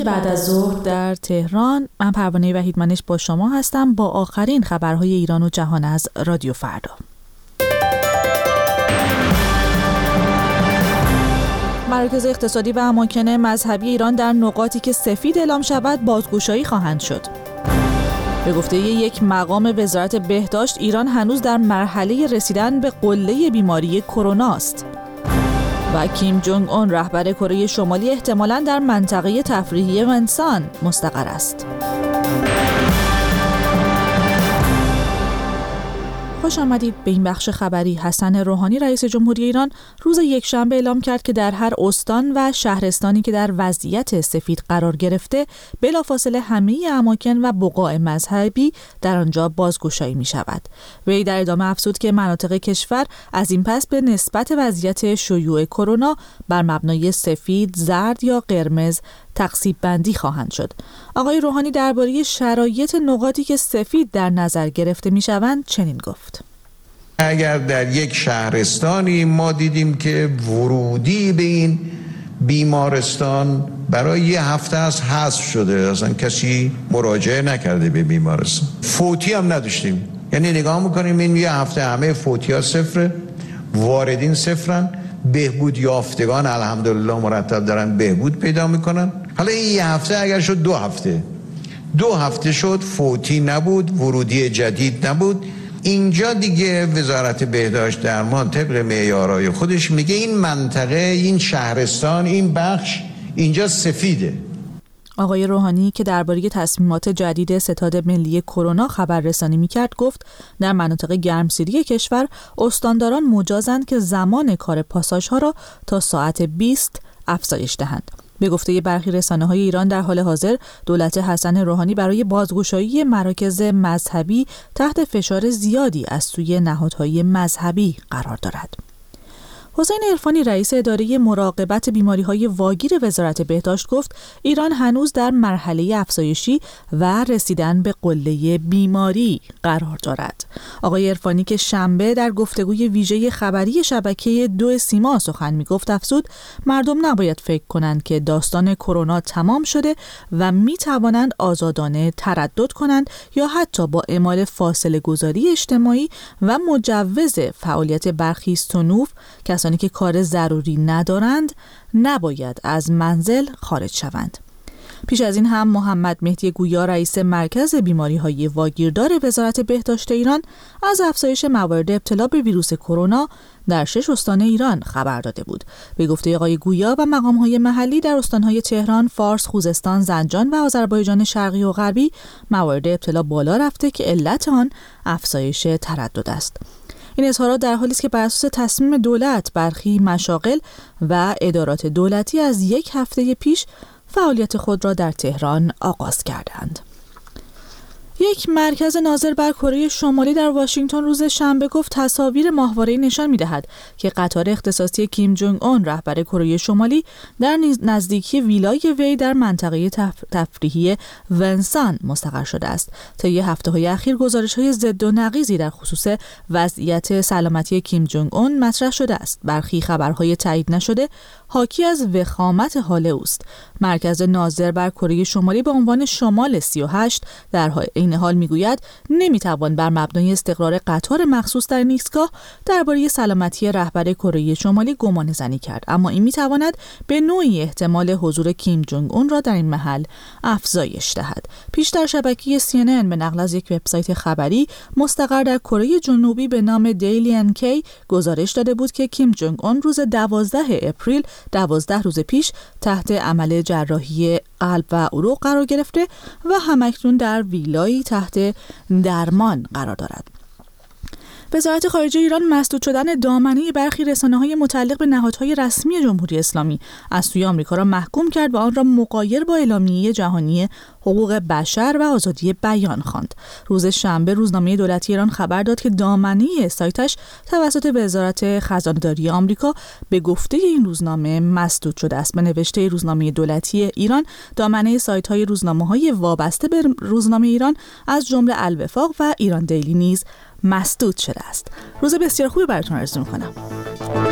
بعد از ظهر در تهران. من پروانه وحیدمنش با شما هستم با آخرین خبرهای ایران و جهان از رادیو فردا. مراکز اقتصادی و اماکن مذهبی ایران در نقاطی که سفید اعلام شود بازگشایی خواهند شد. به گفته یک مقام وزارت بهداشت، ایران هنوز در مرحله رسیدن به قله بیماری کرونا است. و کیم جونگ اون رهبر کره شمالی احتمالاً در منطقه تفریحی ونسان مستقر است. خوش آمدید به این بخش خبری. حسن روحانی رئیس جمهوری ایران روز یکشنبه اعلام کرد که در هر استان و شهرستانی که در وضعیت سفید قرار گرفته بلافاصله همه اماکن و بقاع مذهبی در آنجا بازگشایی می شود. وی در ادامه افزود که مناطق کشور از این پس به نسبت وضعیت شیوع کرونا بر مبنای سفید، زرد یا قرمز تقسیم بندی خواهند شد. آقای روحانی درباره شرایط نقاطی که سفید در نظر گرفته می شوند چنین گفت: اگر در یک شهرستانی ما دیدیم که ورودی به این بیمارستان برای یه هفته از حذف شده، اصلا کسی مراجعه نکرده به بیمارستان، فوتی هم نداشتیم، یعنی نگاه میکنیم این یه هفته همه فوتی ها صفره، واردین صفرن، بهبود یافتگان الحمدلله مرتب دارن بهبود پیدا میکنن. حالا این یه هفته اگر شد دو هفته شد، فوتی نبود، ورودی جدید نبود، اینجا دیگه وزارت بهداشت درمان طبق معیارهای خودش میگه این منطقه، این شهرستان، این بخش اینجا سفیده. آقای روحانی که درباره تصمیمات جدید ستاد ملی کرونا خبررسانی میکرد گفت در مناطق گرمسیری کشور استانداران مجازند که زمان کار پاساژها را تا ساعت 20 افزایش دهند. به گفته برخی رسانه‌های ایران در حال حاضر دولت حسن روحانی برای بازگشایی مراکز مذهبی تحت فشار زیادی از سوی نهادهای مذهبی قرار دارد. حسین عرفانی رئیس اداره مراقبت بیماری‌های واگیر وزارت بهداشت گفت ایران هنوز در مرحله افزایشی و رسیدن به قله بیماری قرار دارد. آقای عرفانی که شنبه در گفتگوی ویژه خبری شبکه 2 سیما سخن می‌گفت افزود مردم نباید فکر کنند که داستان کرونا تمام شده و می‌توانند آزادانه تردد کنند یا حتی با اعمال فاصله گذاری اجتماعی و مجوز فعالیت برخی صنوف کسانی که کار ضروری ندارند نباید از منزل خارج شوند. پیش از این هم محمد مهدی گویا رئیس مرکز بیماری‌های واگیردار وزارت بهداشت ایران از افزایش موارد ابتلا به ویروس کرونا در 6 استان ایران خبر داده بود. به گفته آقای گویا و مقام‌های محلی در استان‌های تهران، فارس، خوزستان، زنجان و آذربایجان شرقی و غربی موارد ابتلا بالا رفته که علت آن افزایش تردد است. این اظهارات در حالی است که بر اساس تصمیم دولت برخی مشاغل و ادارات دولتی از یک هفته پیش فعالیت خود را در تهران آغاز کردند. یک مرکز ناظر بر کره شمالی در واشنگتن روز شنبه گفت تصاویر ماهواره‌ای نشان می‌دهد که قطار اختصاصی کیم جونگ اون رهبر کره شمالی در نزدیکی ویلای وی در منطقه تفریحی ونسان مستقر شده است. طی هفته‌های اخیر گزارش‌های ضد و نقیضی در خصوص وضعیت سلامتی کیم جونگ اون مطرح شده است. برخی خبرهای تایید نشده حاکی از وخامت حال اوست. مرکز ناظر بر کره شمالی به عنوان شمال 38 در این حال میگوید نمیتوان بر مبنای استقرار قطار مخصوص در این ایستگاه درباره سلامتی رهبر کره شمالی گمان زنی کرد، اما این میتواند به نوعی احتمال حضور کیم جونگ اون را در این محل افزایش دهد. پیشتر شبکه CNN به نقل از یک وبسایت خبری مستقر در کره جنوبی به نام دیلی NK گزارش داده بود که کیم جونگ اون روز 12 اپریل 12 روز پیش تحت عمل جراحی قلب و عروق قرار گرفته و همکنون در ویلایی تحت درمان قرار دارد. وزارت خارجه ایران مسدود شدن دامنه برخی رسانه‌های متعلق به نهادهای رسمی جمهوری اسلامی از سوی آمریکا را محکوم کرد و آن را مغایر با اعلامیه جهانی حقوق بشر و آزادی بیان خواند. روز شنبه روزنامه دولتی ایران خبر داد که دامنه سایتش توسط وزارت خزانه‌داری آمریکا به گفته این روزنامه مسدود شده است. به نوشته روزنامه دولتی ایران دامنه سایت‌های روزنامه‌های وابسته به روزنامه ایران از جمله الوفاق و ایران دیلی نیز مسدود شده است. روز بسیار خوبی براتون آرزو می‌کنم.